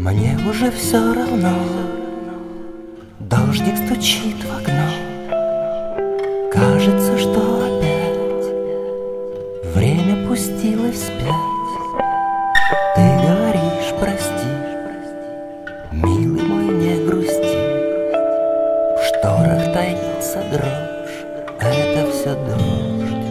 Мне уже все равно, дождик стучит в окно. Кажется, что опять время пустилось вспять. Ты говоришь, прости, милый мой, не грусти. В шторах таится дрожь, это все дождь.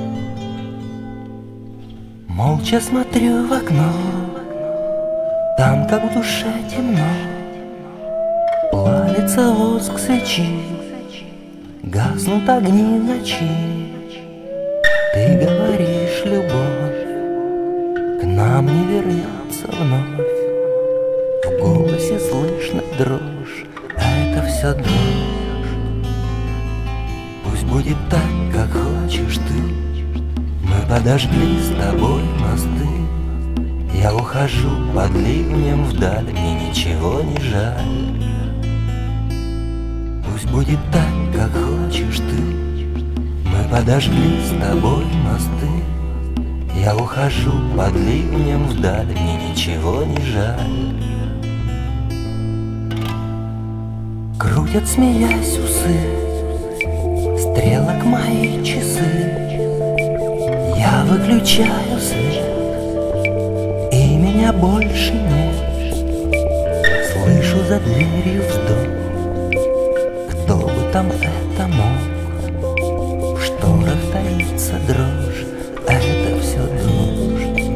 Молча смотрю в окно, там, как в душе темно, плавится воск свечи, гаснут огни ночи. Ты говоришь, любовь к нам не вернется вновь. В голосе слышно дрожь, а это все дождь. Пусть будет так, как хочешь ты. Мы подожгли с тобой мосты. Я ухожу под ливнем вдаль, мне ничего не жаль. Пусть будет так, как хочешь ты. Мы подожгли с тобой мосты. Я ухожу под ливнем вдаль, мне ничего не жаль. Крутят, смеясь, усы стрелок мои часы. Я выключаю свет, и меня больше нет. Слышу за дверью вздох, кто бы там это мог. В шторах таится дрожь, это все дождь.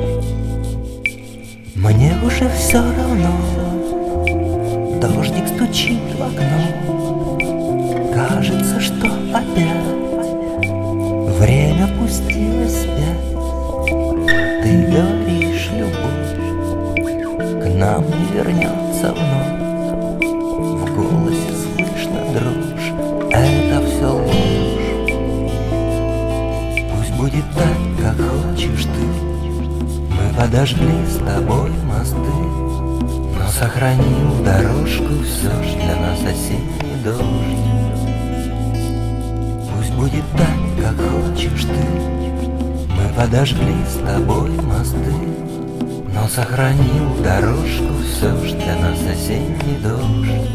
Мне уже все равно, дождик стучит в окно. Кажется, что опять время пустилось вспять. Ты говоришь, любовь к нам не вернется вновь. В голосе слышно дрожь, это все ложь. Пусть будет так, как хочешь ты. Мы подожгли с тобой мосты, но сохранил дорожку все ж для нас осенний дождь. Пусть будет так, как хочешь ты. Мы подожгли с тобой мосты, но сохранил дорожку все ж для нас осенний дождь.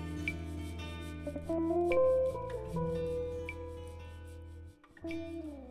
Thank you.